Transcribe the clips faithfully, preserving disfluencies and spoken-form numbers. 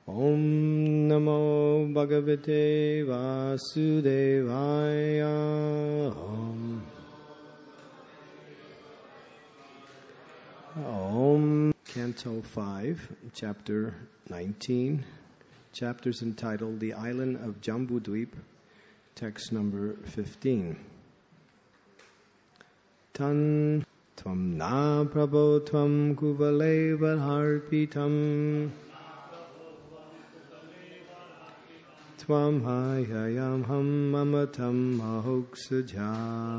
Om Namo Bhagavate Vasudevaya. Om. Om. Canto five, Chapter nineteen. Chapters entitled The Island of Jambudvip, text number fifteen. Tan Tvam na prabho tvam kuvale varharpitam Tvam hayayam ham mamatam mahoksaja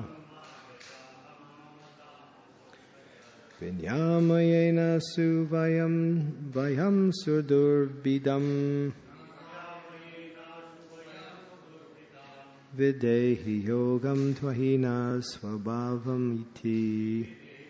Vinyamayena suvayam vayam surdurbidam Videhi yogam tvahina svabhavam iti.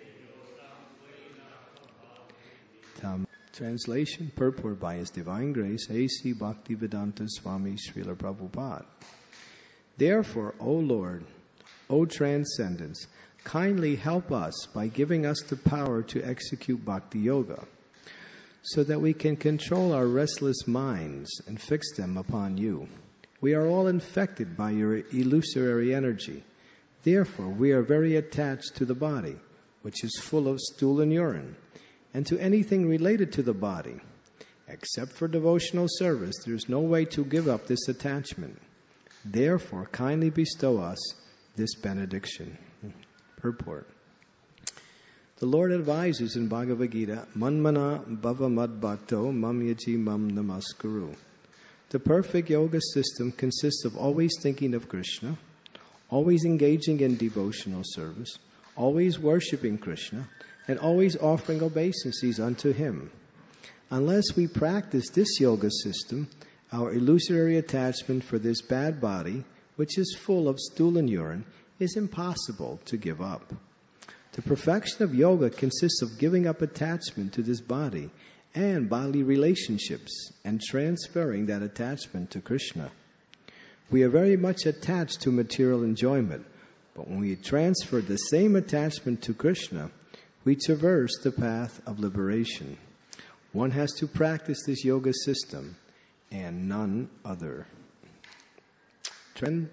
Tam. Translation, purport by His Divine Grace, A C Bhaktivedanta Swami Srila Prabhupada. Therefore, O Lord, O Transcendence, kindly help us by giving us the power to execute Bhakti Yoga, so that we can control our restless minds and fix them upon you. We are all infected by your illusory energy. Therefore, we are very attached to the body, which is full of stool and urine, and to anything related to the body. Except for devotional service, there is no way to give up this attachment. Therefore, kindly bestow us this benediction. Purport. The Lord advises in Bhagavad Gita, Manmana bhava madbhakto mam yaji mam namaskuru. The perfect yoga system consists of always thinking of Krishna, always engaging in devotional service, always worshipping Krishna, and always offering obeisances unto Him. Unless we practice this yoga system, our illusory attachment for this bad body, which is full of stool and urine, is impossible to give up. The perfection of yoga consists of giving up attachment to this body and bodily relationships, and transferring that attachment to Krishna. We are very much attached to material enjoyment, but when we transfer the same attachment to Krishna, we traverse the path of liberation. One has to practice this yoga system, and none other. Trend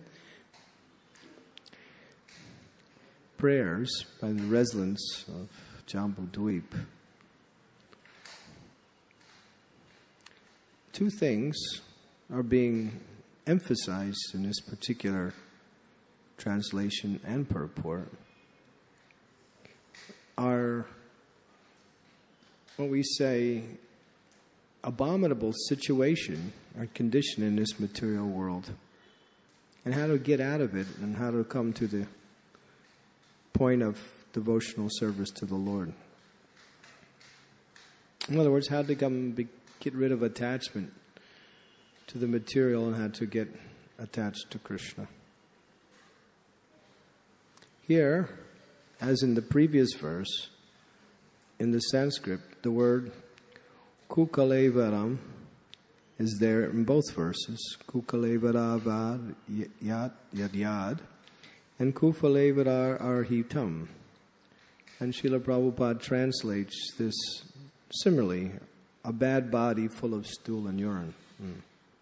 Prayers by the residents of Jambudvip. Two things are being emphasized in this particular translation and purport. Are what we say abominable situation or condition in this material world, and how to get out of it, and how to come to the point of devotional service to the Lord. In other words, how to come be, get rid of attachment to the material and how to get attached to Krishna. Here, as in the previous verse, in the Sanskrit, the word kukalevaram is there in both verses. Kukalevara yad yad yad and kufalevara arhitam. And Srila Prabhupada translates this similarly, a bad body full of stool and urine. Mm.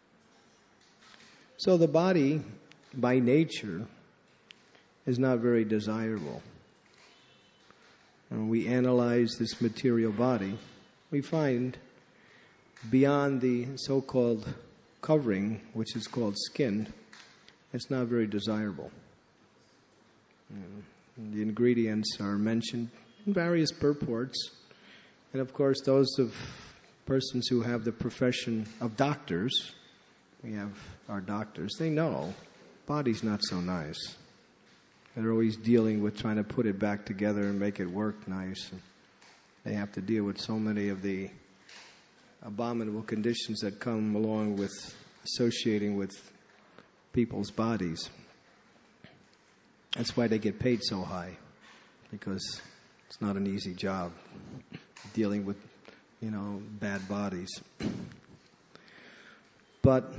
So the body, by nature, is not very desirable. And when we analyze this material body, we find beyond the so-called covering, which is called skin, it's not very desirable. Mm. The ingredients are mentioned in various purports. And of course, those of persons who have the profession of doctors, we have our doctors, they know body's not so nice. And they're always dealing with trying to put it back together and make it work nice. And they have to deal with so many of the abominable conditions that come along with associating with people's bodies. That's why they get paid so high, because it's not an easy job dealing with, you know, bad bodies. But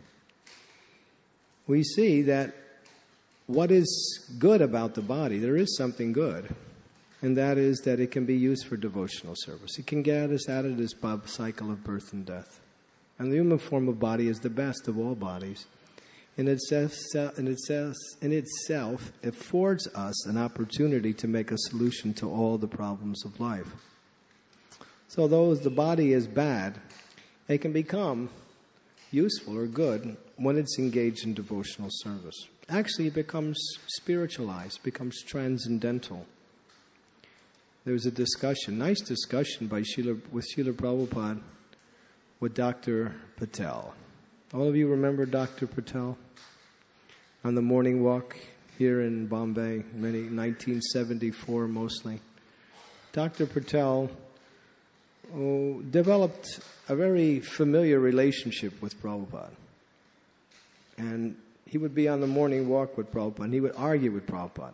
we see that what is good about the body, there is something good, and that is that it can be used for devotional service. It can get us out of this cycle of birth and death. And the human form of body is the best of all bodies. In itself, in itself, in itself, it affords us an opportunity to make a solution to all the problems of life. So though the body is bad, it can become useful or good when it's engaged in devotional service. Actually, it becomes spiritualized, becomes transcendental. There was a discussion, nice discussion by Srila, with Srila Prabhupada with Doctor Patel. All of you remember Doctor Patel? On the morning walk here in Bombay, many nineteen seventy-four mostly. Doctor Patel oh, developed a very familiar relationship with Prabhupada. And he would be on the morning walk with Prabhupada, and he would argue with Prabhupada.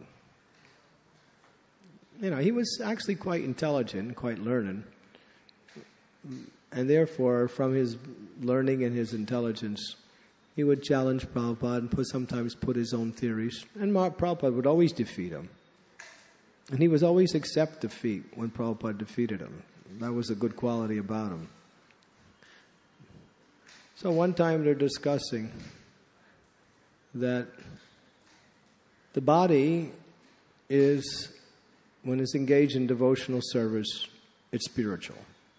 You know, he was actually quite intelligent, quite learned. And therefore, from his learning and his intelligence, he would challenge Prabhupada and put, sometimes put his own theories. And Prabhupada would always defeat him. And he would always accept defeat when Prabhupada defeated him. That was a good quality about him. So one time they're discussing that the body is, when it's engaged in devotional service, it's spiritual.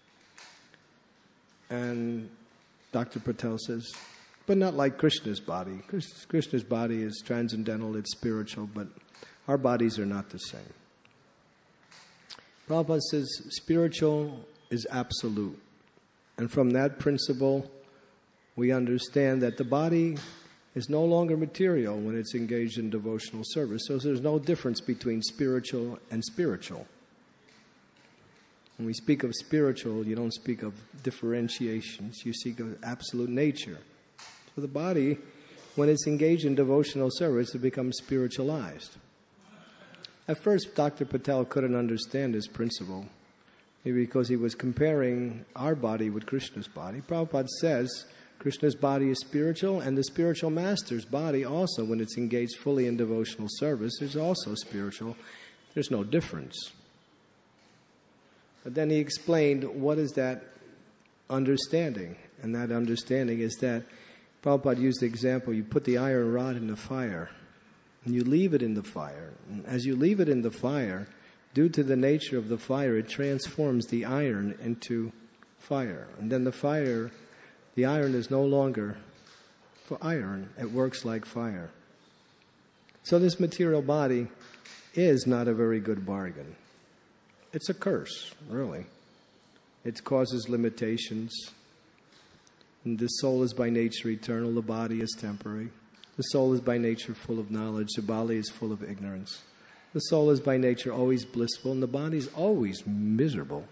And Doctor Patel says, but not like Krishna's body. Krishna's body is transcendental, it's spiritual, but our bodies are not the same. Prabhupada says spiritual is absolute. And from that principle, we understand that the body is no longer material when it's engaged in devotional service. So there's no difference between spiritual and spiritual. When we speak of spiritual, you don't speak of differentiations. You speak of absolute nature. So the body, when it's engaged in devotional service, it becomes spiritualized. At first, Doctor Patel couldn't understand this principle, maybe because he was comparing our body with Krishna's body. Prabhupada says Krishna's body is spiritual, and the spiritual master's body also, when it's engaged fully in devotional service, is also spiritual. There's no difference. But then he explained what is that understanding. And that understanding is that Prabhupada used the example, you put the iron rod in the fire and you leave it in the fire. And as you leave it in the fire, due to the nature of the fire, it transforms the iron into fire. And then the fire, the iron is no longer for iron. It works like fire. So this material body is not a very good bargain. It's a curse, really. It causes limitations. And the soul is by nature eternal, the body is temporary. The soul is by nature full of knowledge, the body is full of ignorance. The soul is by nature always blissful, and the body is always miserable.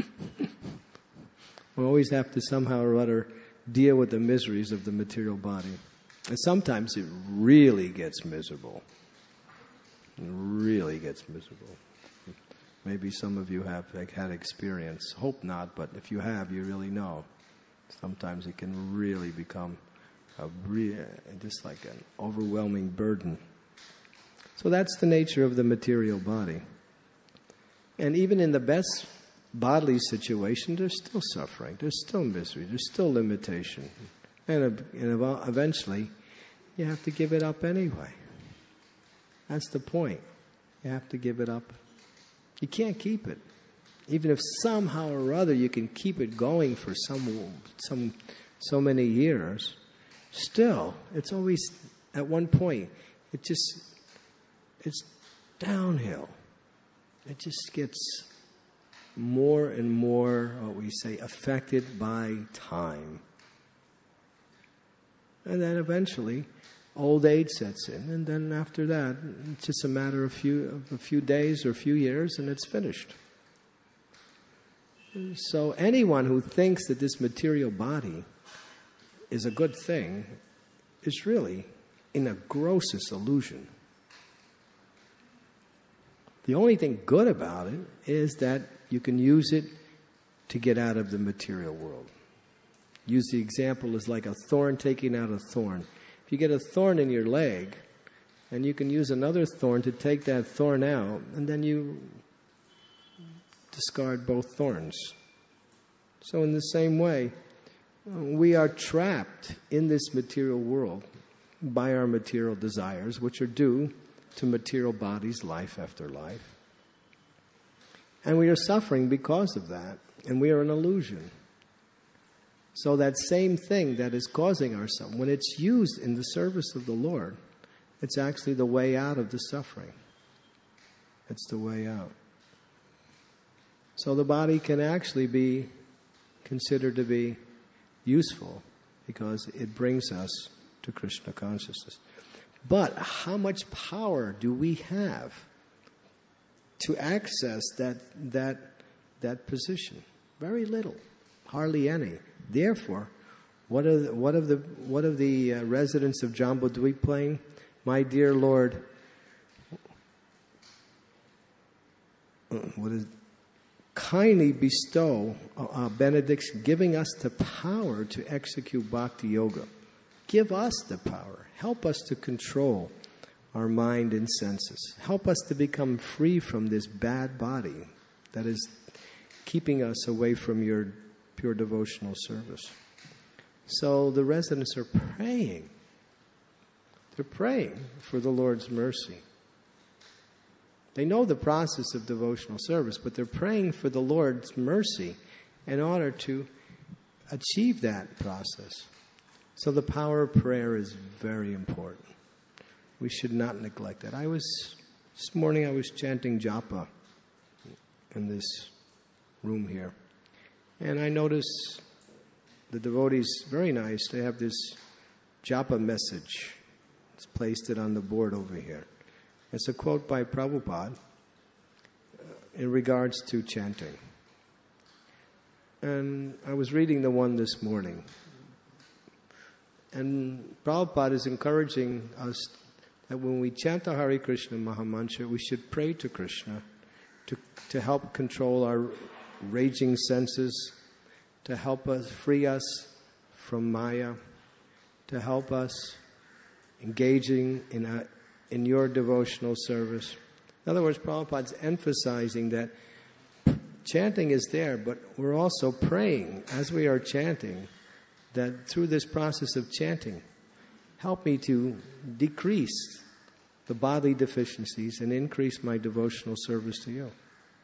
We always have to somehow or other deal with the miseries of the material body. And sometimes it really gets miserable. It really gets miserable. Maybe some of you have like, had experience. Hope not, but if you have, you really know. Sometimes it can really become a re- just like an overwhelming burden. So that's the nature of the material body. And even in the best bodily situation, there's still suffering, there's still misery, there's still limitation. And, and eventually, you have to give it up anyway. That's the point. You have to give it up. You can't keep it. Even if somehow or other you can keep it going for some, some, so many years, still, it's always, at one point, it just, it's downhill. It just gets more and more, what we say, affected by time. And then eventually, old age sets in, and then after that, it's just a matter of, few, of a few days or a few years, and it's finished. So anyone who thinks that this material body is a good thing is really in a grossest illusion. The only thing good about it is that you can use it to get out of the material world. Use the example as like a thorn taking out a thorn. If you get a thorn in your leg, and you can use another thorn to take that thorn out, and then you discard both thorns. So in the same way, we are trapped in this material world by our material desires, which are due to material bodies, life after life. And we are suffering because of that, and we are an illusion. So that same thing that is causing our suffering, when it's used in the service of the Lord, it's actually the way out of the suffering. It's the way out. So the body can actually be considered to be useful because it brings us to Krishna consciousness. But how much power do we have to access that that that position? Very little, hardly any. Therefore, what of the, what of the what of the uh, residents of Jambudvip playing? My dear Lord, what is kindly bestow a, a benediction, giving us the power to execute bhakti yoga. Give us the power. Help us to control our mind and senses. Help us to become free from this bad body that is keeping us away from your pure devotional service. So the residents are praying. They're praying for the Lord's mercy. They know the process of devotional service, but they're praying for the Lord's mercy in order to achieve that process. So the power of prayer is very important. We should not neglect that. I was, this morning I was chanting japa in this room here. And I noticed the devotees, very nice, they have this japa message. It's placed it on the board over here. It's a quote by Prabhupada in regards to chanting. And I was reading the one this morning. And Prabhupada is encouraging us that when we chant the Hare Krishna Mahamantra, we should pray to Krishna to, to help control our raging senses, to help us, free us from Maya, to help us engaging in a in your devotional service. In other words, Prabhupada's emphasizing that chanting is there, but we're also praying as we are chanting that through this process of chanting, help me to decrease the bodily deficiencies and increase my devotional service to you.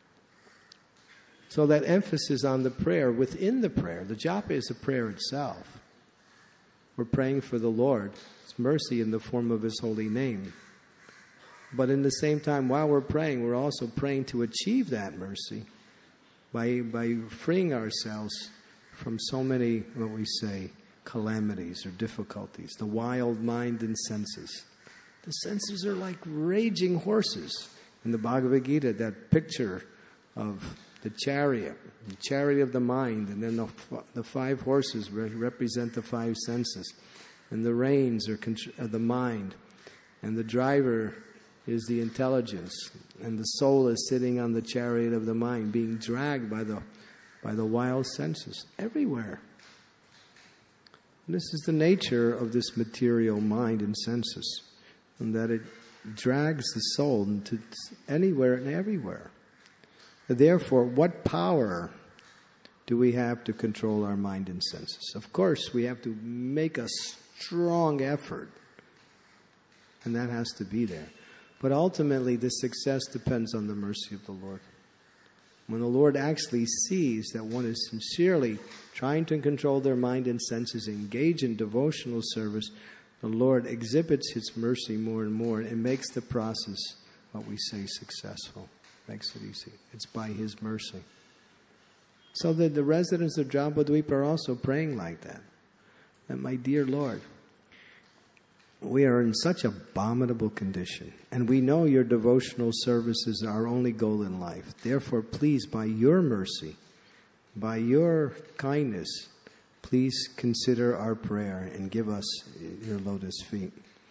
So that emphasis on the prayer within the prayer, the japa is a prayer itself. We're praying for the Lord's mercy in the form of His holy name. But in the same time, while we're praying, we're also praying to achieve that mercy by by freeing ourselves from so many, what we say, calamities or difficulties. The wild mind and senses. The senses are like raging horses. In the Bhagavad Gita, that picture of the chariot, the chariot of the mind, and then the, the five horses re- represent the five senses. And the reins are, contr- are the mind. And the driver is the intelligence, and the soul is sitting on the chariot of the mind, being dragged by the by the wild senses everywhere. And this is the nature of this material mind and senses, and that it drags the soul into anywhere and everywhere. Therefore, what power do we have to control our mind and senses? Of course, we have to make a strong effort, and that has to be there. But ultimately, the success depends on the mercy of the Lord. When the Lord actually sees that one is sincerely trying to control their mind and senses, engage in devotional service, the Lord exhibits His mercy more and more and makes the process, what we say, successful. Makes it easy. It's by His mercy. So that the residents of Jambudvip are also praying like that. That, my dear Lord, we are in such abominable condition, and we know your devotional service is our only goal in life. Therefore, please, by your mercy, by your kindness, please consider our prayer and give us your lotus feet.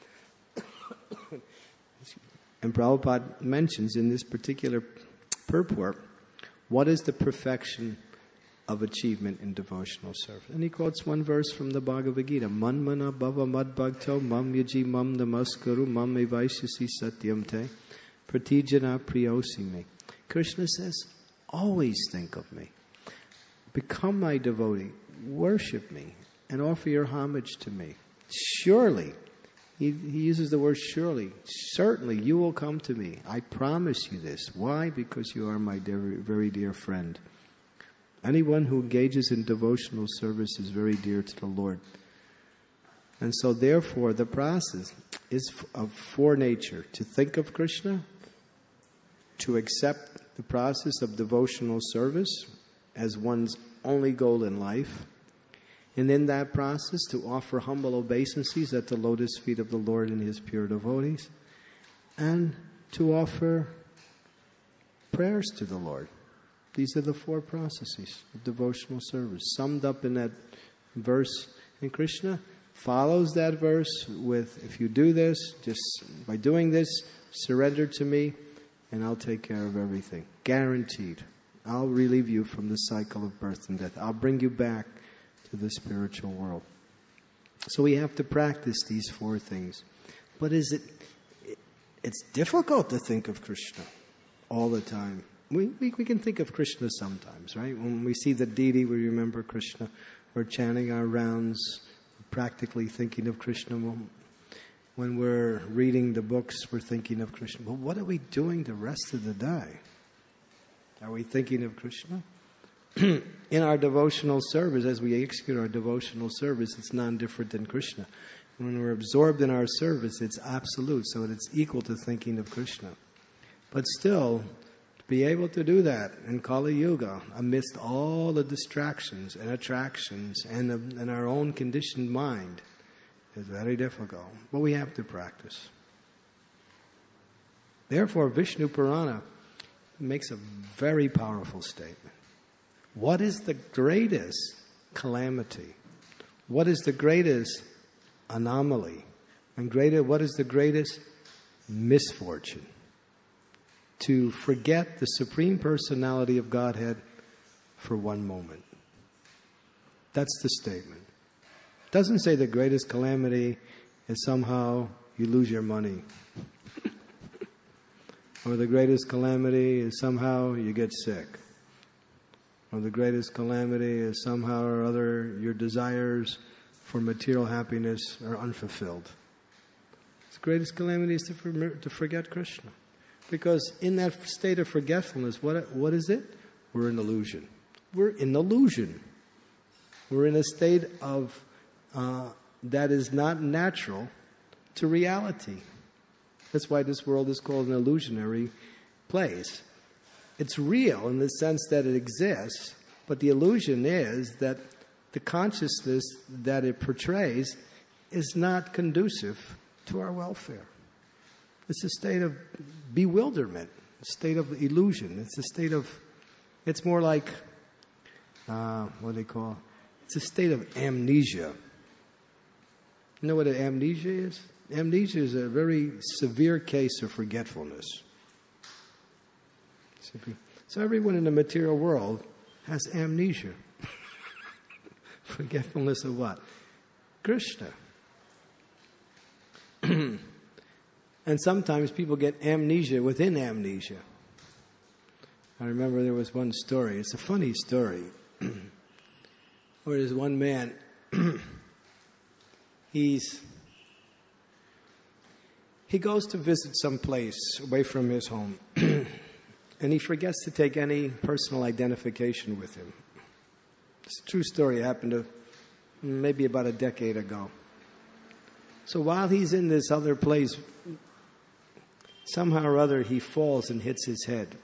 And Prabhupada mentions in this particular purport, what is the perfection of achievement in devotional service? And he quotes one verse from the Bhagavad Gita, Manmana bhava madbhakto mam yaji mam namaskuru mam evaishasi satyam te pratijana priyosi me. Krishna says, always think of me. Become my devotee. worship me and offer your homage to me. Surely, he, he uses the word surely, certainly you will come to me. I promise you this. Why? Because you are my dear, very dear friend. Anyone who engages in devotional service is very dear to the Lord. And so therefore the process is of four nature: to think of Krishna, to accept the process of devotional service as one's only goal in life, and in that process to offer humble obeisances at the lotus feet of the Lord and His pure devotees, and to offer prayers to the Lord. These are the four processes of devotional service, summed up in that verse. And Krishna follows that verse with, if you do this, just by doing this, surrender to me, and I'll take care of everything. Guaranteed. I'll relieve you from the cycle of birth and death. I'll bring you back to the spiritual world. So we have to practice these four things. But is it, it it's difficult to think of Krishna all the time. We, we we can think of Krishna sometimes, right? When we see the deity, we remember Krishna. We're chanting our rounds, practically thinking of Krishna. When we're reading the books, we're thinking of Krishna. But what are we doing the rest of the day? Are we thinking of Krishna? In our devotional service, as we execute our devotional service, it's non-different than Krishna. When we're absorbed in our service, it's absolute, so it's equal to thinking of Krishna. But still, to be able to do that in Kali Yuga, amidst all the distractions and attractions and, the, and our own conditioned mind, is very difficult. But we have to practice. Therefore, Vishnu Purana makes a very powerful statement. What is the greatest calamity? What is the greatest anomaly? And greater, what is the greatest misfortune? To forget the Supreme Personality of Godhead for one moment. That's the statement. It doesn't say the greatest calamity is somehow you lose your money. Or the greatest calamity is somehow you get sick. Or the greatest calamity is somehow or other your desires for material happiness are unfulfilled. The greatest calamity is to, for, to forget Krishna. Because in that state of forgetfulness, what, what is it? We're in illusion. We're in illusion. We're in a state of uh, that is not natural to reality. That's why this world is called an illusionary place. It's real in the sense that it exists, but the illusion is that the consciousness that it portrays is not conducive to our welfare. It's a state of bewilderment, a state of illusion. It's a state of, it's more like, uh, what do they call it? It's a state of amnesia. You know what an amnesia is? Amnesia is a very severe case of forgetfulness. So everyone in the material world has amnesia. Forgetfulness of what? Krishna. And sometimes people get amnesia within amnesia. I remember there was one story. It's a funny story. Where there's one man. he's he goes to visit some place away from his home. And he forgets to take any personal identification with him. It's a true story. It happened to maybe about a decade ago. So while he's in this other place, somehow or other he falls and hits his head.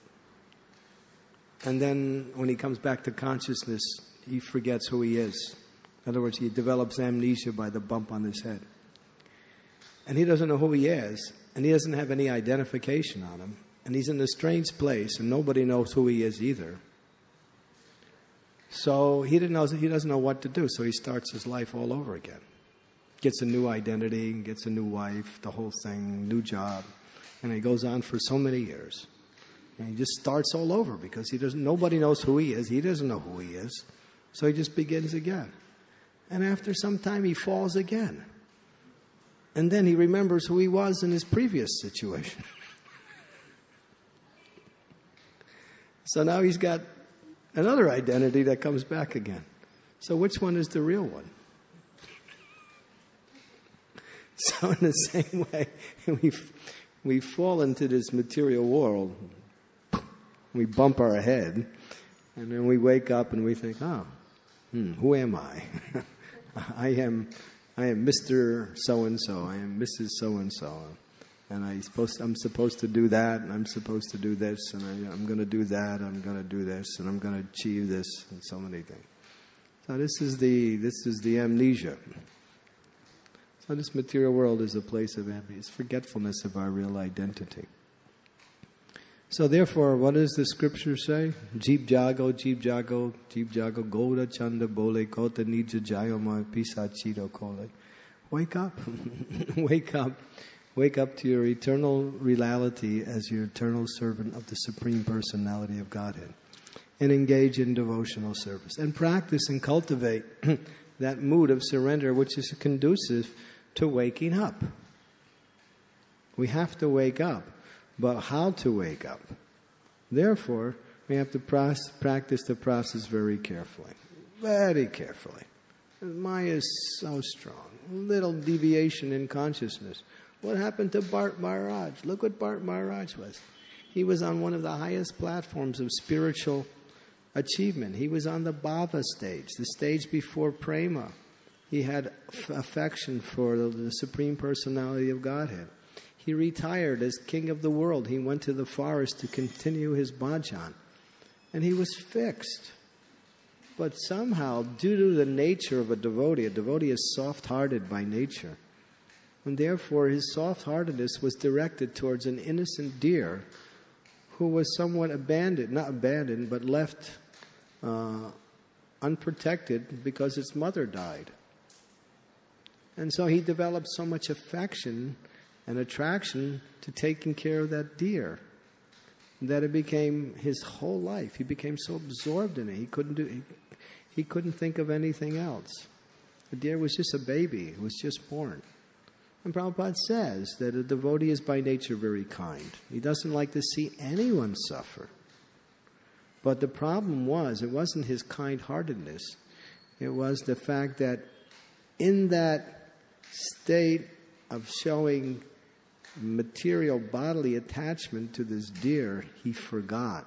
And then when he comes back to consciousness, he forgets who he is. In other words, he develops amnesia by the bump on his head. And he doesn't know who he is, and he doesn't have any identification on him. And he's in a strange place, and nobody knows who he is either. So he didn't know, he doesn't know what to do, so he starts his life all over again. Gets a new identity, gets a new wife, the whole thing, new job. And he goes on for so many years. And he just starts all over because he doesn't. Nobody knows who he is. He doesn't know who he is. So he just begins again. And after some time, he falls again. And then he remembers who he was in his previous situation. So now he's got another identity that comes back again. So which one is the real one? So in the same way, we we fall into this material world, we bump our head, and then we wake up and we think, oh, hmm, who am I? I am I am Mister So-and-so, I am Missus So-and-so, and I supposed I'm supposed to do that, and I'm supposed to do this, and I, I'm going to do that, I'm going to do this, and I'm going to achieve this, and so many things. So this is the this is the amnesia. So this material world is a place of amnesia. It's forgetfulness of our real identity. So therefore, what does the scripture say? Jeeb jago, jeeb jago, jeeb jago, goda chanda bole, kota nija jayoma pisachito kole. Wake up. Wake up. Wake up to your eternal reality as your eternal servant of the Supreme Personality of Godhead. And engage in devotional service. And practice and cultivate that mood of surrender which is conducive to waking up. We have to wake up. But how to wake up? Therefore, we have to pros- practice the process very carefully. Very carefully. Maya is so strong. Little deviation in consciousness. What happened to Bart Maharaj? Look what Bart Maharaj was. He was on one of the highest platforms of spiritual achievement. He was on the Bhava stage, the stage before Prema. He had f- affection for the, the Supreme Personality of Godhead. He retired as king of the world. He went to the forest to continue his bhajan. And he was fixed. But somehow, due to the nature of a devotee, a devotee is soft-hearted by nature. And therefore, his soft-heartedness was directed towards an innocent deer who was somewhat abandoned, not abandoned, but left uh, unprotected because its mother died. And so he developed so much affection and attraction to taking care of that deer that it became his whole life. He became so absorbed in it, he couldn't do. He, he couldn't think of anything else. The deer was just a baby; it was just born. And Prabhupada says that a devotee is by nature very kind. He doesn't like to see anyone suffer. But the problem was, it wasn't his kind-heartedness. It was the fact that in that state of showing material bodily attachment to this deer, he forgot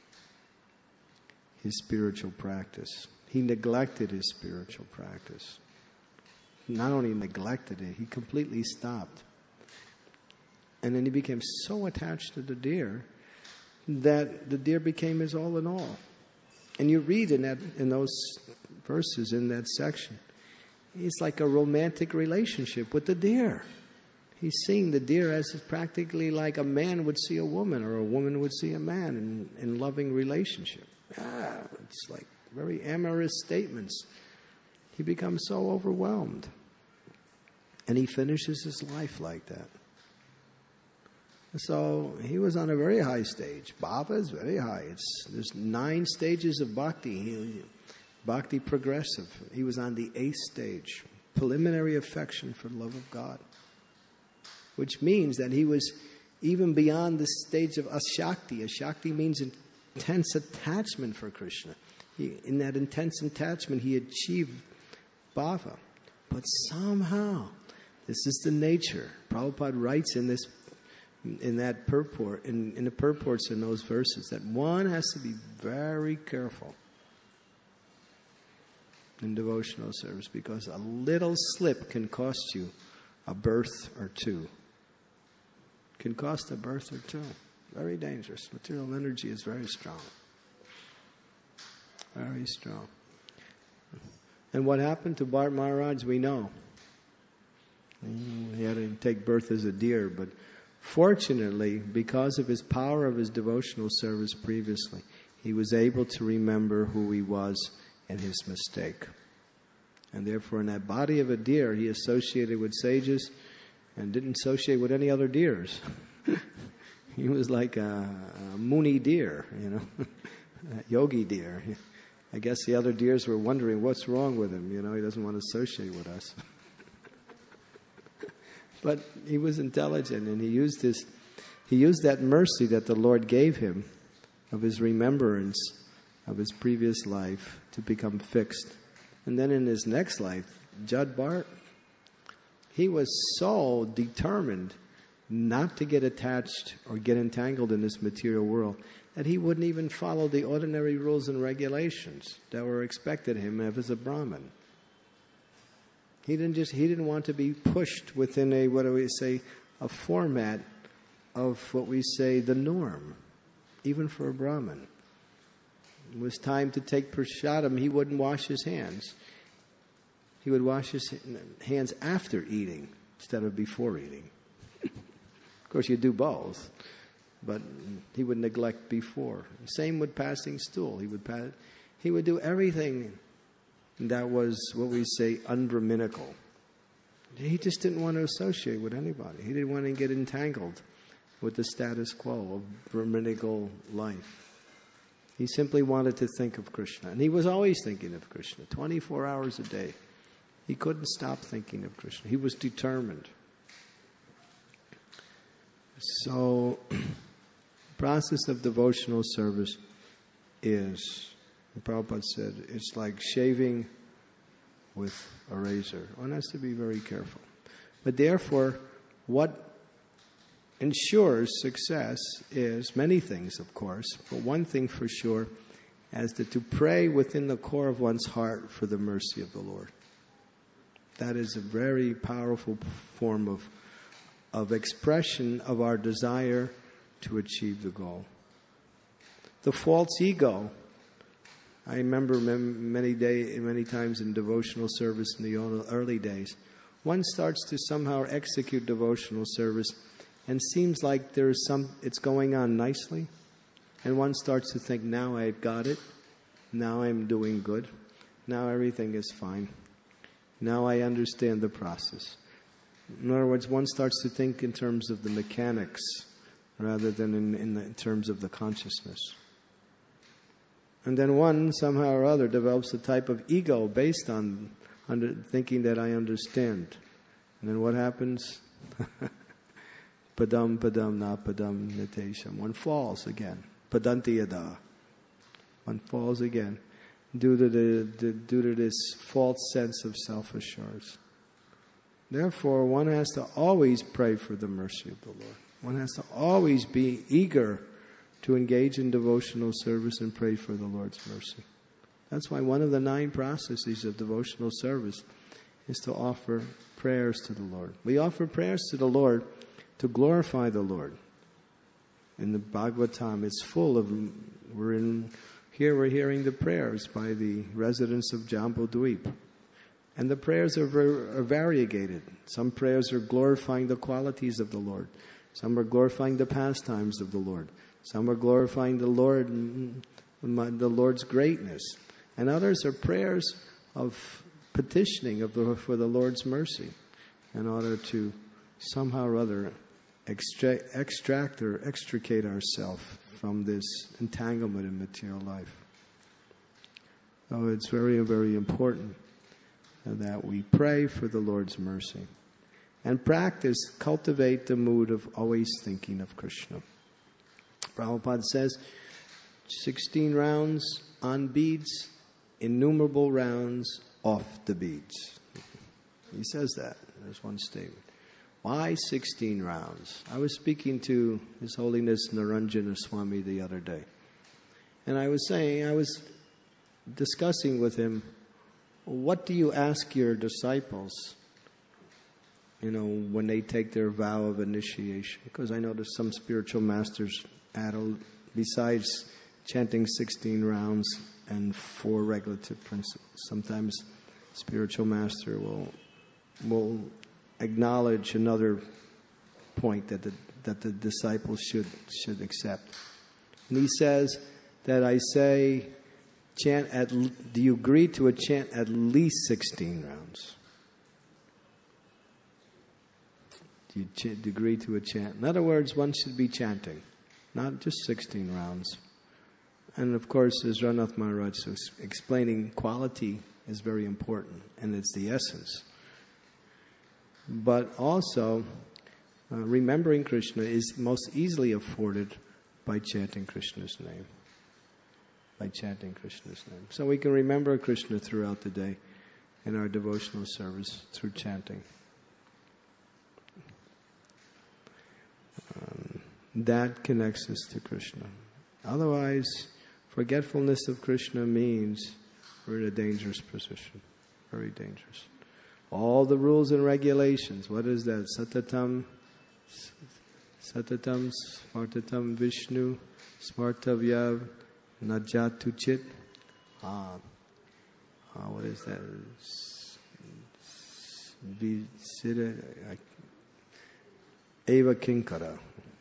his spiritual practice. He neglected his spiritual practice. Not only neglected it, he completely stopped. And then he became so attached to the deer that the deer became his all in all. And you read in that in those verses in that section, it's like a romantic relationship with the deer. He's seeing the deer as practically like a man would see a woman or a woman would see a man in, in loving relationship. Ah, it's like very amorous statements. He becomes so overwhelmed. And he finishes his life like that. So he was on a very high stage. Bhava is very high. It's, there's nine stages of bhakti. He, bhakti progressive. He was on the eighth stage. Preliminary affection for the love of God. Which means that he was even beyond the stage of ashakti. Ashakti means intense attachment for Krishna. He, in that intense attachment, he achieved bhava. But somehow, this is the nature. Prabhupada writes in this, in that purport, in, in the purports in those verses, that one has to be very careful in devotional service because a little slip can cost you a birth or two. Can cost a birth or two. Very dangerous. Material energy is very strong. Very strong. And what happened to Bart Maharaj, we know. He had to take birth as a deer, but fortunately, because of his power of his devotional service previously, he was able to remember who he was and his mistake. And therefore, in that body of a deer, he associated with sages and didn't associate with any other deers. He was like a, a Muni deer, you know, a yogi deer. I guess the other deers were wondering what's wrong with him. You know, he doesn't want to associate with us. But he was intelligent, and he used his, he used that mercy that the Lord gave him of his remembrance of his previous life to become fixed And then in his next life, Judd Bart, he was so determined not to get attached or get entangled in this material world that he wouldn't even follow the ordinary rules and regulations that were expected of him as a Brahmin. He didn't just he didn't want to be pushed within a, what do we say, a format of what we say the norm, even for a Brahmin. It was time to take prasadam, he wouldn't wash his hands. He would wash his hands after eating instead of before eating. Of course, you do both, but he would neglect before. Same with passing stool. He would pass, he would do everything that was what we say unbrahminical. He just didn't want to associate with anybody. He didn't want to get entangled with the status quo of Brahminical life. He simply wanted to think of Krishna. And he was always thinking of Krishna, twenty-four hours a day. He couldn't stop thinking of Krishna. He was determined. So, the process of devotional service is, Prabhupada said, it's like shaving with a razor. One has to be very careful. But therefore, what ensures success is many things, of course, but one thing for sure, as to, to pray within the core of one's heart for the mercy of the Lord. That is a very powerful form of, of expression of our desire to achieve the goal. The false ego, I remember many day, many times in devotional service in the early days, one starts to somehow execute devotional service and seems like there's some, it's going on nicely, and one starts to think, now I've got it, now I'm doing good, now everything is fine, now I understand the process. In other words, one starts to think in terms of the mechanics rather than in, in, the, in terms of the consciousness. And then one, somehow or other, develops a type of ego based on under, thinking that I understand. And then what happens? Padam, padam, na padam, nitesham. One falls again. Padantiyada. One falls again due to, the, the, due to this false sense of self-assurance. Therefore, one has to always pray for the mercy of the Lord. One has to always be eager to engage in devotional service and pray for the Lord's mercy. That's why one of the nine processes of devotional service is to offer prayers to the Lord. We offer prayers to the Lord to glorify the Lord. In the Bhagavatam, it's full of, we're in, here we're hearing the prayers by the residents of Jambudweep. And the prayers are, ver- are variegated. Some prayers are glorifying the qualities of the Lord. Some are glorifying the pastimes of the Lord. Some are glorifying the Lord, the Lord's greatness. And others are prayers of petitioning of the, for the Lord's mercy in order to somehow or other extract, extract or extricate ourselves from this entanglement in material life. So it's very, very important that we pray for the Lord's mercy and practice, cultivate the mood of always thinking of Krishna. Prabhupada says, sixteen rounds on beads, innumerable rounds off the beads. He says that. There's one statement. Why sixteen rounds? I was speaking to His Holiness Naranjana Swami the other day. And I was saying, I was discussing with him, what do you ask your disciples, you know, when they take their vow of initiation? Because I know there's some spiritual masters, add a, besides chanting sixteen rounds and four regulative principles, sometimes spiritual master will will acknowledge another point that the that the disciples should should accept. And he says that I say, chant at. Do you agree to a chant at least sixteen rounds? Do you ch- agree to a chant? In other words, one should be chanting, not just sixteen rounds. And of course, as Ranath Maharaj was explaining, quality is very important, and it's the essence. But also, uh, remembering Krishna is most easily afforded by chanting Krishna's name. By chanting Krishna's name. So we can remember Krishna throughout the day. in our devotional service through chanting. Um, that connects us to Krishna. Otherwise, forgetfulness of Krishna means we're in a dangerous position. Very dangerous. All the rules and regulations, what is that? Satatam, Satatam, Smartatam Vishnu, Smartavyav, Najatuchit. Ah, ah, what is that? Visida, Eva Kinkara.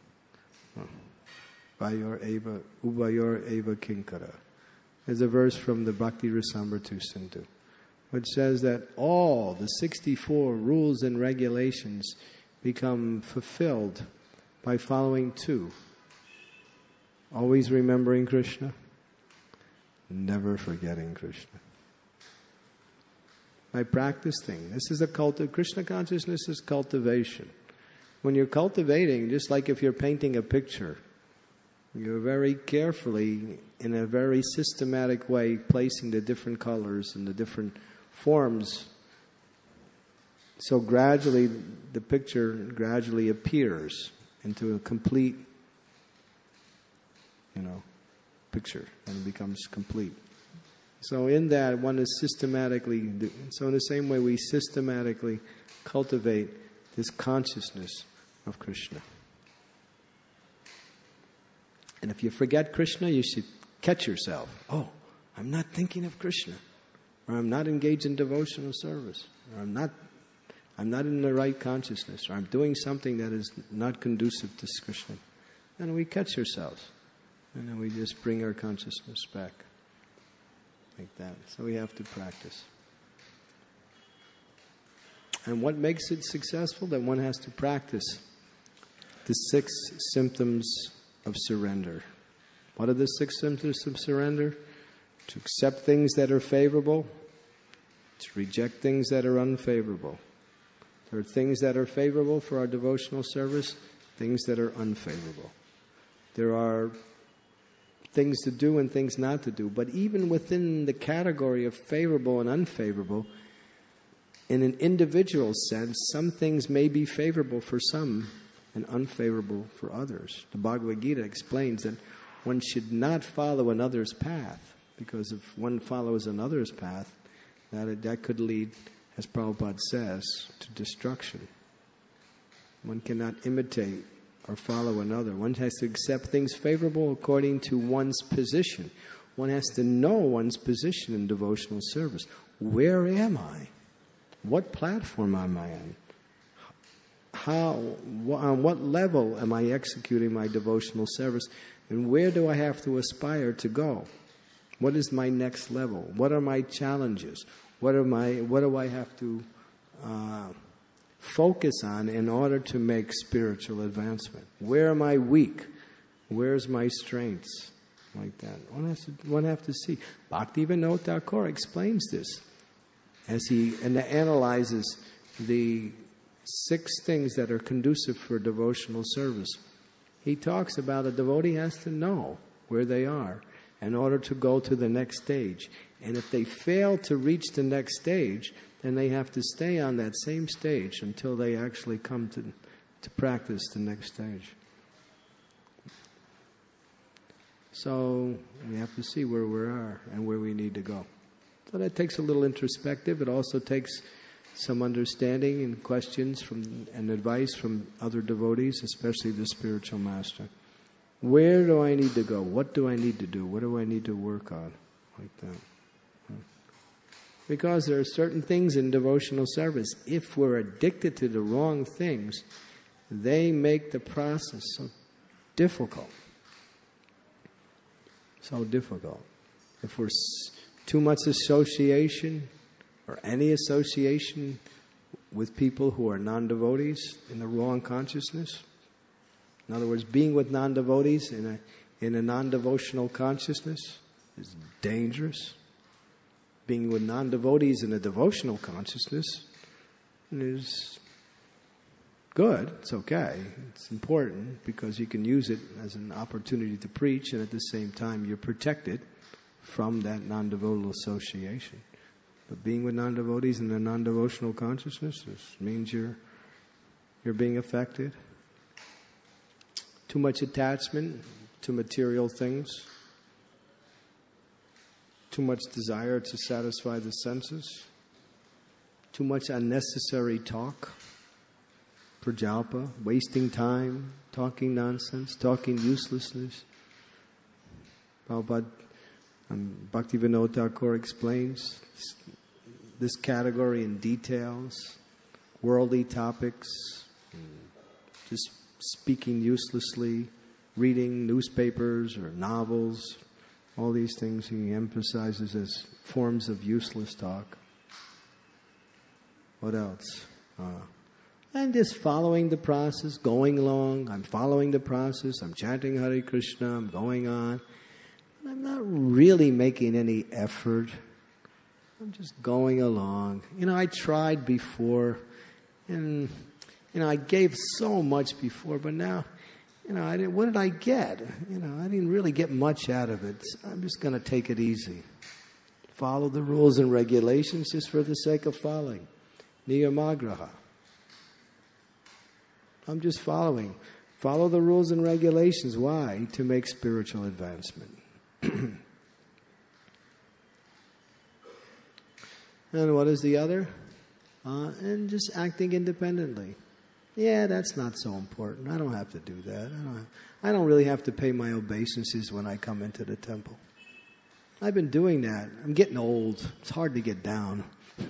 Vayor Eva, Uvayor Eva Kinkara. There's a verse from the Bhakti Rasamrita Sindhu, which says that all the sixty-four rules and regulations become fulfilled by following two. Always remembering Krishna, never forgetting Krishna. By practicing. This is a culti- Krishna consciousness is cultivation. When you're cultivating, just like if you're painting a picture, you're very carefully, in a very systematic way, placing the different colors and the different forms. So gradually, the picture gradually appears into a complete, you know, picture, and it becomes complete. So in that, one is systematically, so in the same way we systematically cultivate this consciousness of Krishna. And if you forget Krishna, you should catch yourself. Oh, I'm not thinking of Krishna. Or I'm not engaged in devotional service. Or I'm not I'm not in the right consciousness. Or I'm doing something that is not conducive to Krishna. And we catch ourselves. And then we just bring our consciousness back. Like that. So we have to practice. And what makes it successful? That one has to practice the six symptoms of surrender. What are the six symptoms of surrender? To accept things that are favorable, to reject things that are unfavorable. There are things that are favorable for our devotional service, things that are unfavorable. There are things to do and things not to do. But even within the category of favorable and unfavorable, in an individual sense, some things may be favorable for some and unfavorable for others. The Bhagavad Gita explains that one should not follow another's path, because if one follows another's path, that that could lead, as Prabhupada says, to destruction. One cannot imitate or follow another. One has to accept things favorable according to one's position. One has to know one's position in devotional service. Where am I? What platform am I on? How, on what level am I executing my devotional service? And where do I have to aspire to go? What is my next level? What are my challenges? What are my, what do I have to uh, focus on in order to make spiritual advancement? Where am I weak? Where's my strengths? Like that. One has to, one have to see. Bhaktivinoda Thakur explains this as he and analyzes the six things that are conducive for devotional service. He talks about a devotee has to know where they are in order to go to the next stage. And if they fail to reach the next stage, then they have to stay on that same stage until they actually come to, to practice the next stage. So we have to see where we are and where we need to go. So that takes a little introspective. It also takes some understanding and questions from and advice from other devotees, especially the spiritual master. Where do I need to go? What do I need to do? What do I need to work on? Like that. Because there are certain things in devotional service, if we're addicted to the wrong things, they make the process so difficult. So difficult. If we're s- too much association, or any association with people who are non-devotees in the wrong consciousness. In other words, being with non-devotees in a in a non-devotional consciousness is dangerous. Being with non-devotees in a devotional consciousness is good. It's okay. It's important because you can use it as an opportunity to preach, and at the same time you're protected from that non-devotal association. But being with non-devotees in a non-devotional consciousness, this means you're you're being affected. Too much attachment to material things. Too much desire to satisfy the senses. Too much unnecessary talk. Prajalpa, wasting time, talking nonsense, talking uselessness. Prabhupada, um, Bhaktivinoda Thakur explains this category in details, worldly topics, just speaking uselessly, reading newspapers or novels, all these things he emphasizes as forms of useless talk. What else? Uh, and just following the process, going along. I'm following the process. I'm chanting Hare Krishna. I'm going on. I'm not really making any effort. I'm just going along. You know, I tried before, and you know, I gave so much before, but now, you know, I didn't, what did I get? You know, I didn't really get much out of it. I'm just going to take it easy. Follow the rules and regulations just for the sake of following. Niyamagraha. I'm just following. Follow the rules and regulations. Why? To make spiritual advancement. And what is the other? Uh, and just acting independently. Yeah, that's not so important. I don't have to do that. I don't have, I don't really have to pay my obeisances when I come into the temple. I've been doing that. I'm getting old. It's hard to get down.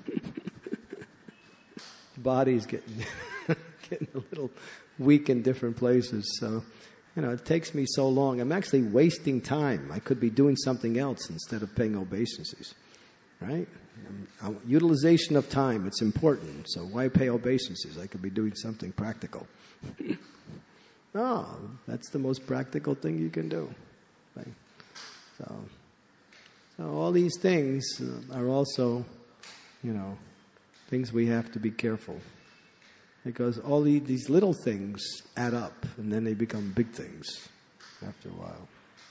Body's getting getting a little weak in different places. So, you know, it takes me so long. I'm actually wasting time. I could be doing something else instead of paying obeisances. Right? Um, utilization of time, it's important. So why pay obeisances? I could be doing something practical. No, that's the most practical thing you can do. Right? So, so all these things are also, you know, things we have to be careful. Because all the, these little things add up, and then they become big things after a while.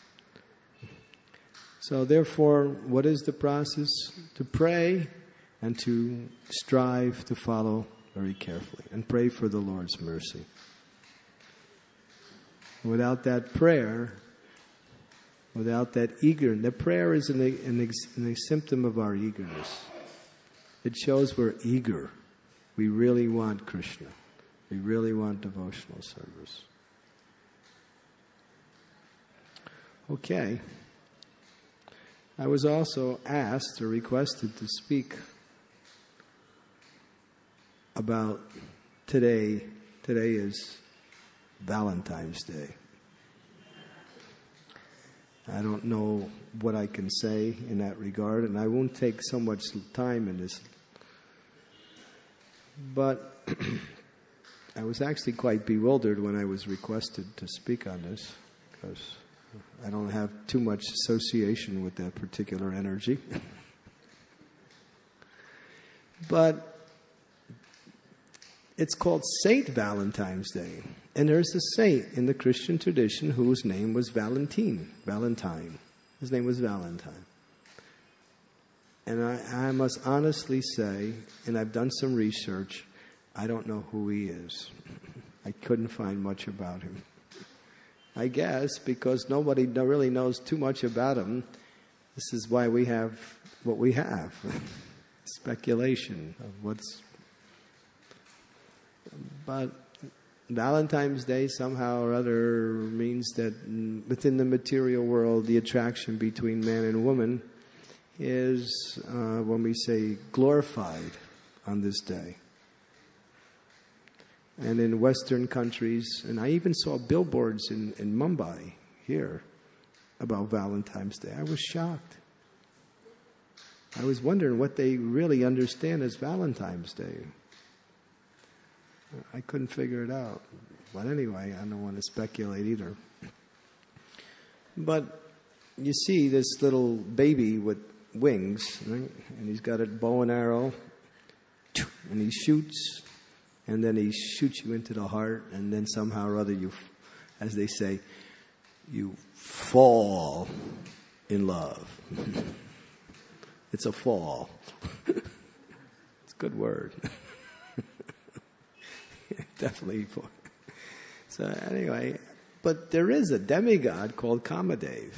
So therefore, what is the process? To pray and to strive to follow very carefully and pray for the Lord's mercy. Without that prayer, without that eagerness, the prayer is an, an, an, a symptom of our eagerness. It shows we're eager. We really want Krishna. We really want devotional service. Okay. I was also asked or requested to speak about today. Today is Valentine's Day. I don't know what I can say in that regard, and I won't take so much time in this. But I was actually quite bewildered when I was requested to speak on this, because I don't have too much association with that particular energy. But it's called Saint Valentine's Day. And there's a saint in the Christian tradition whose name was Valentine. Valentine. His name was Valentine. And I, I must honestly say, and I've done some research, I don't know who he is. I couldn't find much about him. I guess because nobody really knows too much about him, this is why we have what we have. Speculation of what's... But Valentine's Day somehow or other means that within the material world, the attraction between man and woman is, uh, when we say, glorified on this day. And in Western countries, and I even saw billboards in, in Mumbai, here, about Valentine's Day. I was shocked. I was wondering what they really understand as Valentine's Day. I couldn't figure it out. But anyway, I don't want to speculate either. But you see this little baby with wings, right? And he's got a bow and arrow, and he shoots, and then he shoots you into the heart, and then somehow or other you, as they say, you fall in love. It's a fall. good word. Definitely. So anyway, but there is a demigod called Kamadev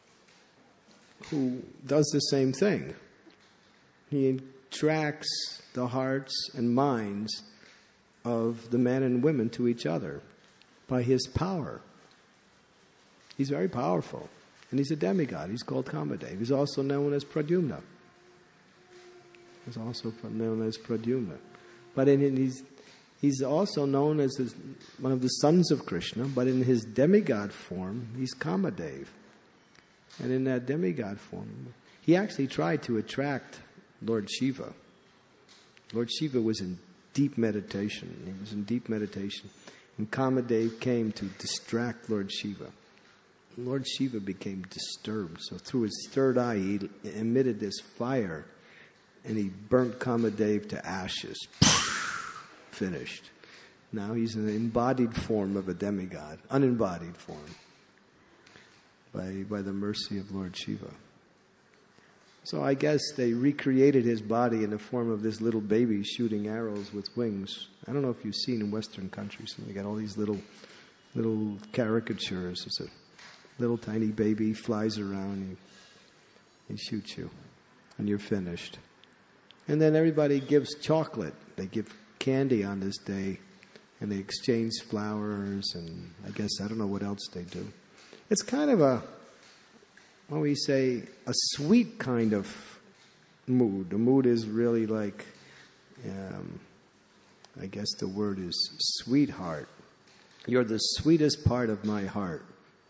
who does the same thing. He attracts the hearts and minds of the men and women to each other by his power. He's very powerful. And he's a demigod. He's called Kamadev. He's also known as Pradyumna. He's also known as Pradyumna. But in, in he's, he's also known as his, one of the sons of Krishna, but in his demigod form, he's Kamadev. And in that demigod form, he actually tried to attract Lord Shiva. Lord Shiva was in deep meditation. He was in deep meditation. And Kamadev came to distract Lord Shiva. Lord Shiva became disturbed. So through his third eye, he emitted this fire. And he burnt Kamadev to ashes. Finished. Now he's an embodied form of a demigod. Unembodied form. By, by the mercy of Lord Shiva. So I guess they recreated his body in the form of this little baby shooting arrows with wings. I don't know if you've seen in Western countries. They got all these little little caricatures. It's a little tiny baby flies around. He, he shoots you. And you're finished. And then everybody gives chocolate. They give candy on this day. And they exchange flowers. And I guess I don't know what else they do. It's kind of a, what we say, a sweet kind of mood. The mood is really like, um, I guess the word is sweetheart. You're the sweetest part of my heart.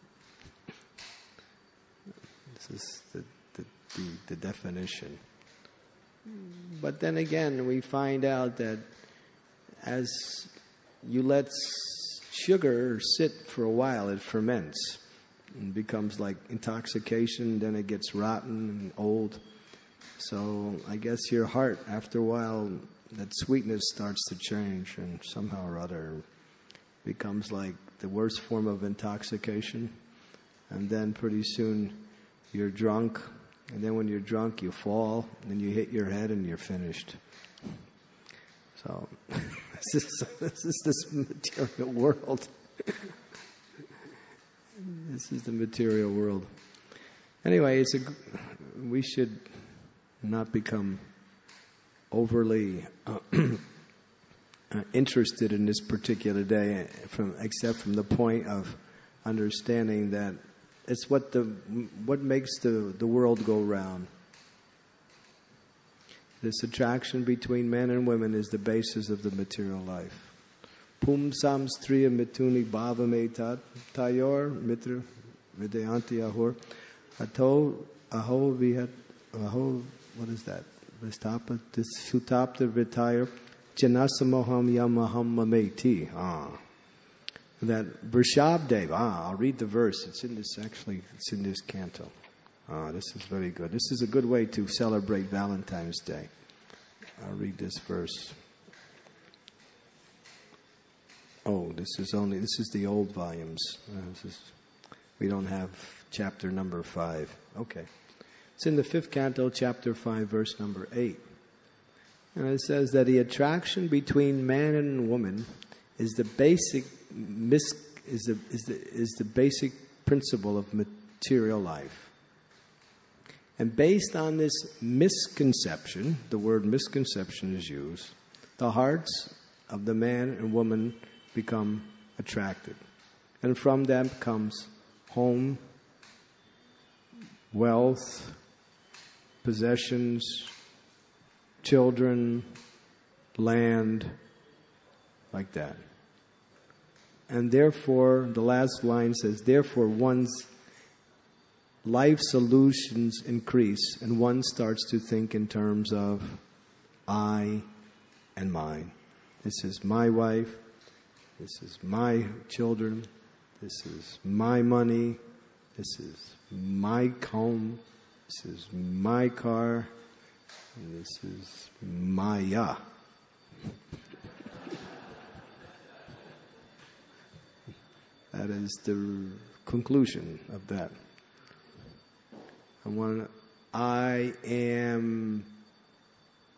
This is the, the, the, the definition. But then again, we find out that as you let sugar sit for a while, it ferments. And becomes like intoxication, then it gets rotten and old. So I guess your heart, after a while, that sweetness starts to change and somehow or other becomes like the worst form of intoxication. And then pretty soon you're drunk. And then when you're drunk, you fall. And then you hit your head and you're finished. So this is, this is this material world. This is the material world. Anyway, it's a, we should not become overly uh, interested in this particular day, from except from the point of understanding that it's what the what makes the, the world go round. This attraction between men and women is the basis of the material life. Pum sam striya mituni bhavametat tayor mitra videanti ahor ato aho vihat aho what is that? Vistapa this sutapta vitayar janasamoham yamaham mameti. Ah. That Vrishabdev, ah, I'll read the verse. It's in this actually it's in this canto. Ah, this is very good. This is a good way to celebrate Valentine's Day. I'll read this verse. Oh, this is only, this is the old volumes. Uh, this is, we don't have chapter number five. Okay. It's in the fifth canto, chapter five, verse number eight. And it says that the attraction between man and woman is the basic mis, is the, is the, is the basic principle of material life. And based on this misconception, the word misconception is used, the hearts of the man and woman become attracted. And from them comes home, wealth, possessions, children, land, like that. And therefore, the last line says, therefore one's life solutions increase and one starts to think in terms of I and mine. This is my wife. This is my children. This is my money. This is my home. This is my car. And this is Maya. That is the conclusion of that. I want. I am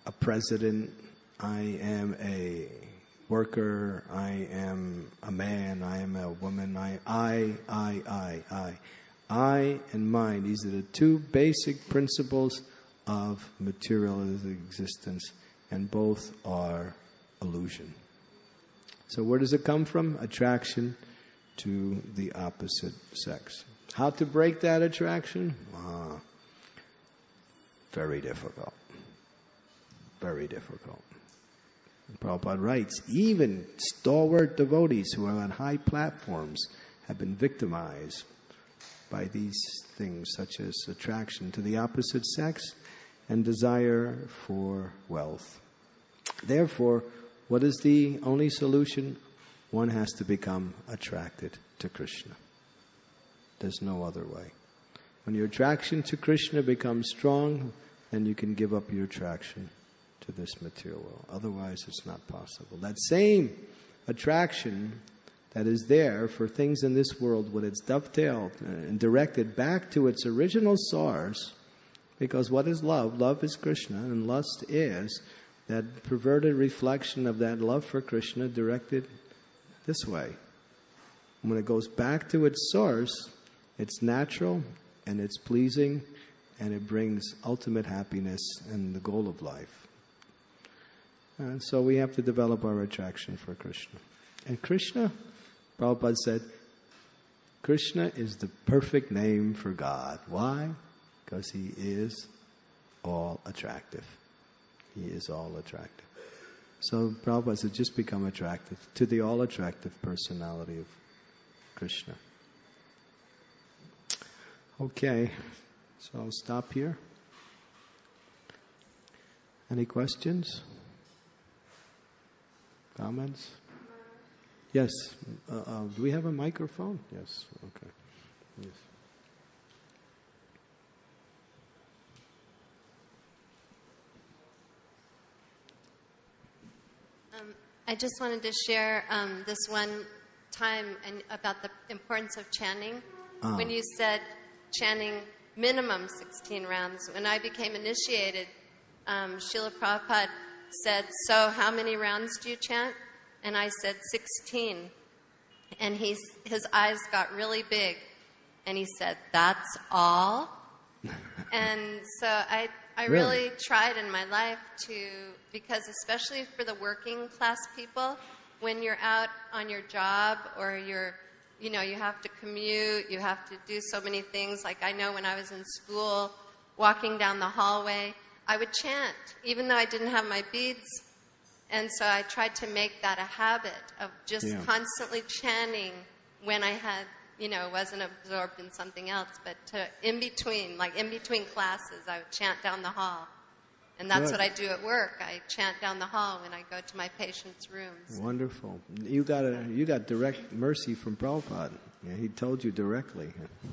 a president, I am a worker, I am a man, I am a woman, I, I, I, I, I. I and mine, these are the two basic principles of materialistic existence, and both are illusion. So where does it come from? Attraction to the opposite sex. How to break that attraction? Ah, very difficult. Very difficult. And Prabhupada writes, even stalwart devotees who are on high platforms have been victimized by these things, such as attraction to the opposite sex and desire for wealth. Therefore, what is the only solution? One has to become attracted to Krishna. There's no other way. When your attraction to Krishna becomes strong, then you can give up your attraction to this material world. Otherwise, it's not possible. That same attraction that is there for things in this world, when it's dovetailed and directed back to its original source, because what is love? Love is Krishna, and lust is that perverted reflection of that love for Krishna directed this way. When it goes back to its source, it's natural and it's pleasing, and it brings ultimate happiness and the goal of life. And so we have to develop our attraction for Krishna. And Krishna, Prabhupada said, Krishna is the perfect name for God. Why? Because He is all attractive. He is all attractive. So Prabhupada said, just become attracted to the all attractive personality of Krishna. Okay, so I'll stop here. Any questions? Comments? Yes. Uh, uh, do we have a microphone? Yes. Okay. Yes. Um, I just wanted to share um, this one time and about the importance of chanting. Uh. When you said chanting minimum sixteen rounds, when I became initiated, um, Srila Prabhupada said, "So how many rounds do you chant?" And I said, sixteen. And he's, his eyes got really big. And he said, "That's all?" And so I, I really? really tried in my life to, because especially for the working class people, when you're out on your job or you're, you know, you have to commute, you have to do so many things. Like I know when I was in school, walking down the hallway, I would chant, even though I didn't have my beads. And so I tried to make that a habit of just yeah. constantly chanting when I had, you know, wasn't absorbed in something else. But to, in between, like in between classes, I would chant down the hall. And that's Good. What I do at work. I chant down the hall when I go to my patients' rooms. Wonderful. You got a, you got direct mercy from Prabhupada. Yeah, he told you directly.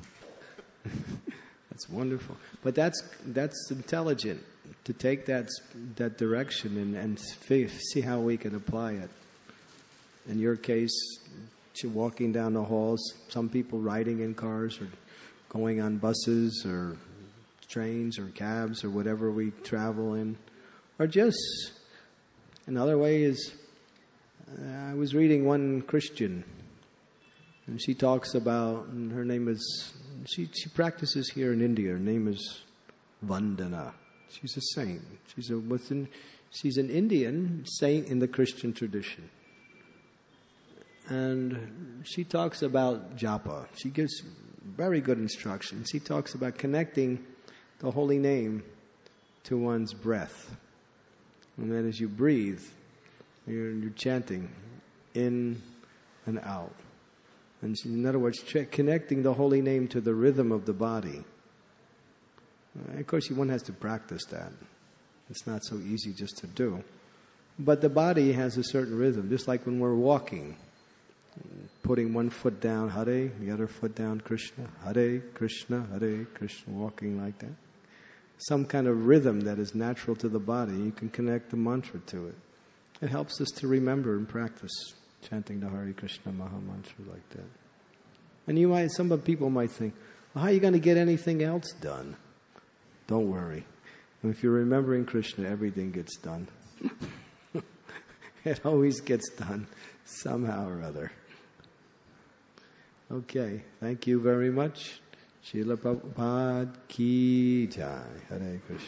That's wonderful. But that's that's intelligent. To take that that direction and, and see how we can apply it. In your case, walking down the halls, some people riding in cars or going on buses or trains or cabs or whatever we travel in. Or just, another way is, uh, I was reading one Christian, and she talks about, and her name is, she, she practices here in India, her name is Vandana. She's a saint. She's a within. She's an Indian saint in the Christian tradition, and she talks about japa. She gives very good instruction. She talks about connecting the holy name to one's breath, and then as you breathe, you're, you're chanting in and out. And she, in other words, ch- connecting the holy name to the rhythm of the body. Of course, one has to practice that. It's not so easy just to do. But the body has a certain rhythm, just like when we're walking. Putting one foot down, Hare, the other foot down, Krishna, Hare, Krishna, Hare, Krishna, walking like that. Some kind of rhythm that is natural to the body. You can connect the mantra to it. It helps us to remember and practice chanting the Hare Krishna Maha Mantra like that. And you might, some people might think, well, how are you going to get anything else done? Don't worry. And if you're remembering Krishna, everything gets done. It always gets done somehow or other. Okay, thank you very much. Srila Prabhupada Ki Jai. Hare Krishna.